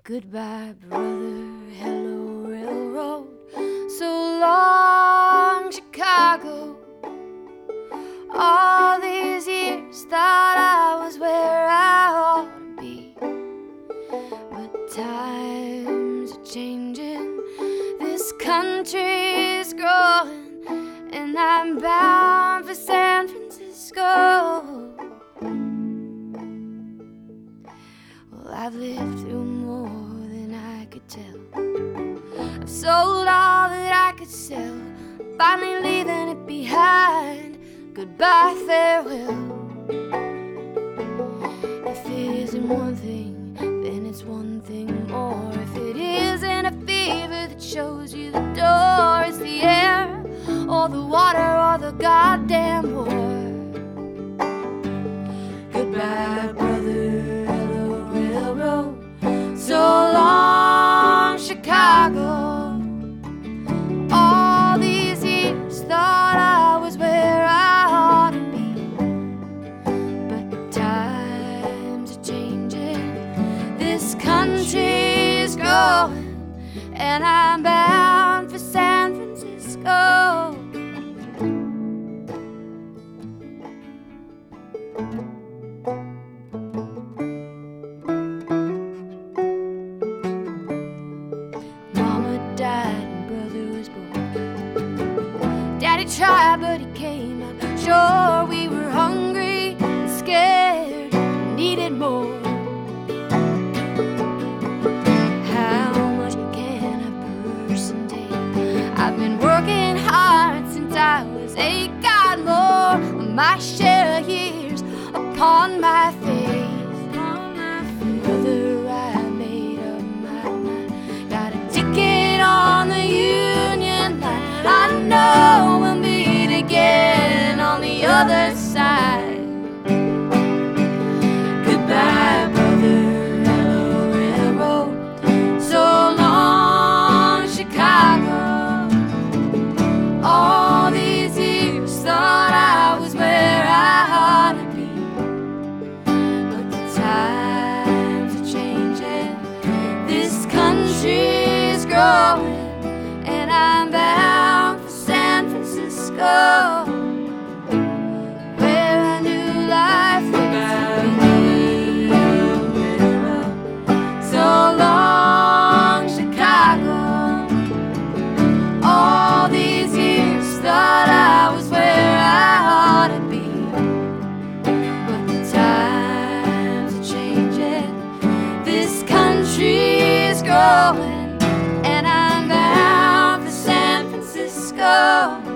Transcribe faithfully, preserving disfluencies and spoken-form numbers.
Goodbye, brother, hello, railroad. So long, Chicago. All these years thought I was where I ought to be, but times are changing, this country's growing, and I'm bound for San Francisco. Well, I've lived through more than I could tell. I've sold all that I could sell, finally leaving it behind. Goodbye, farewell. If it isn't one thing, then it's one thing more. If it isn't a fever that shows you the door, it's the air, or the water, or the goddamn war. Goodbye, brother, hello, railroad. So long, Chicago. All these years thought I was where I ought to be, but times are changing, this country's growing, and I'm bound for San Francisco. Mama died and brother was born. Daddy tried, but he came up short. We were hungry and scared, needed more. How much can a person take? I've been working hard since I was eight. Got more of my share of years upon my face. Brother, I made up my mind. Got a ticket on the Union line. I know we'll meet again on the other side. Goodbye, brother, hello, railroad. So long, Chicago. All these years thought I was where I ought to be, but the times are changing, this country's growing, and I'm bound for San Francisco, where I knew life would be. So long, Chicago. All these years thought I was where I ought to be, but the times are changing, this country's growing, and I'm bound for San Francisco.